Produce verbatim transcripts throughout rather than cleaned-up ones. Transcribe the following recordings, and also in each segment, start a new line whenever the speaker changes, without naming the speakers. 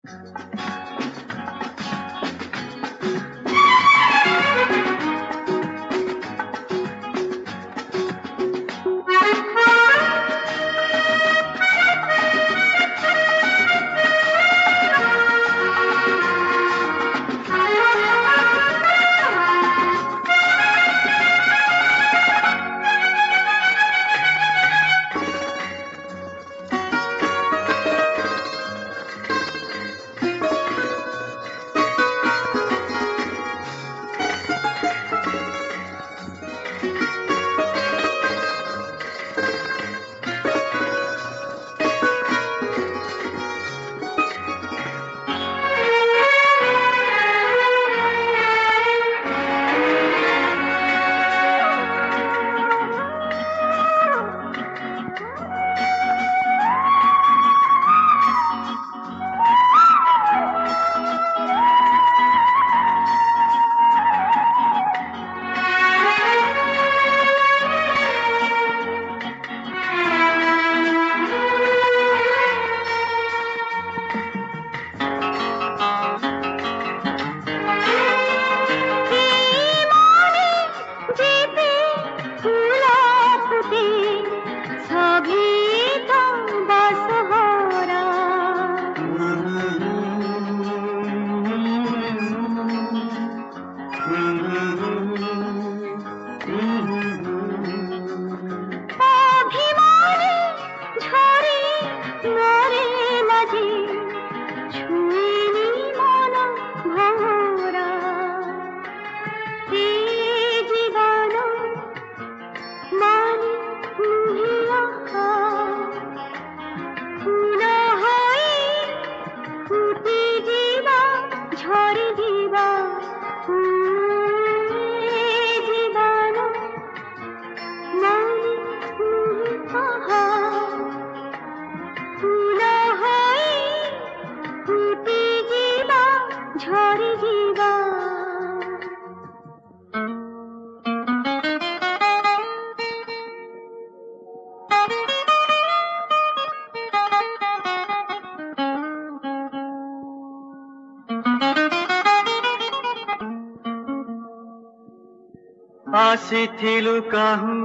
ଆସିଥିଲୁ କାହୁଁ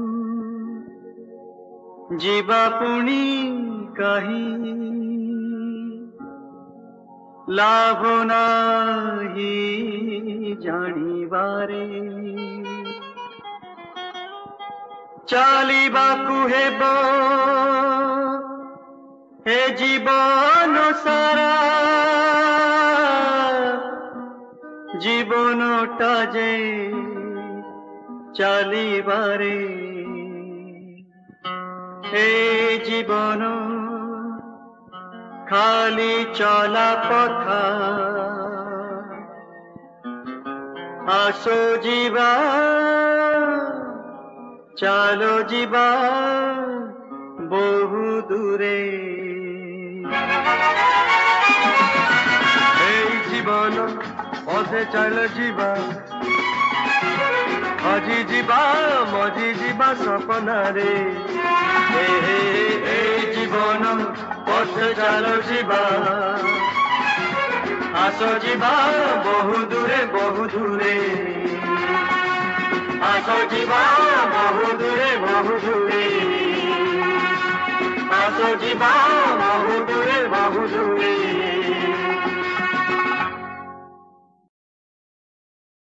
ଯିବା ପୁଣି କାହିଁ ଲାଭ ନାହିଁ ଜାଣିବାରେ ଚାଲିବାକୁ ହେବ ଏ ଜୀବନ ସାରା ଜୀବନଟା ଯେ ଚାଲିବାରେ ଏ ଜୀବନ ଖାଲି ଚଲା ପଥା ଆସୋ ଯିବା ଚାଲୋ ଯିବା ବହୁ ଦୂରେ এই জীবন পথে চাল ଯିବା আজি ଯିବା ମଜି ଯିବା ସପନାରେ এই জীবন পথে চাল ଯିବା আস ଯିବା বহু দূরে বহু দূরে আস ଯିବା বহু দূরে বহু দূরে আস ଯିবা বহু দূরে বহু দূরে